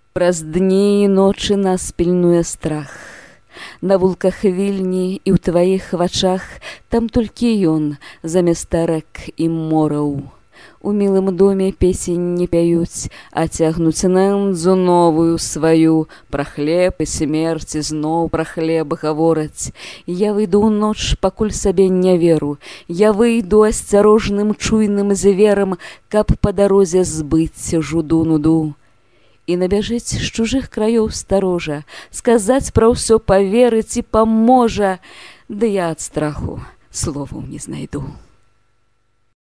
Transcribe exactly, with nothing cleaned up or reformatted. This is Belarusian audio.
Праз дні і ночы нас пільнуе страх. На вулках вільні і ў тваіх вачах там толькі ён замест рэк і мораў. У мілым доме песень не пяюць, а цягнуць нэндзу новую сваю. Пра хлеб і смерць зноў пра хлеб гавораць. Я выйду ў ноч, пакуль сабе не веру. Я выйду асцярожным чуйным зверам, каб па дарозе збыць жуду нуду. І набяжыць з чужых краёў старожа, сказаць пра ўсё паверыць і паможа, ды я ад страху словаў не знайду.